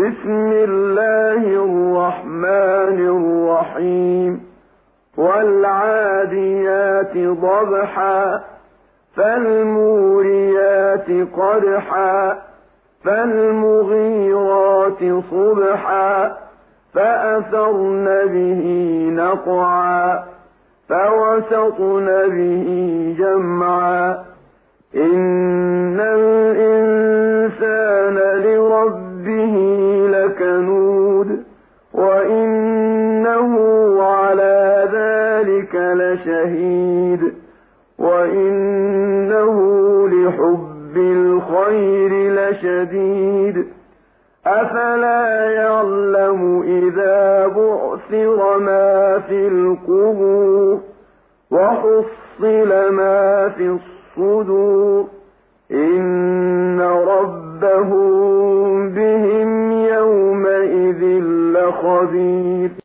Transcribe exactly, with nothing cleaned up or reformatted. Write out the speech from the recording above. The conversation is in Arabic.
بسم الله الرحمن الرحيم والعاديات ضبحا فالموريات قدحا فالمغيرات صبحا فأثرن به نقعا فوسطن به جمعا إن الإنسان لربه لكنود وإنه على ذلك لشهيد وإنه لحب الخير لشديد أفلا يعلم إذا بعثر ما في القبور وحصل ما في الصدور إن ربهم بهم يومئذ لخبير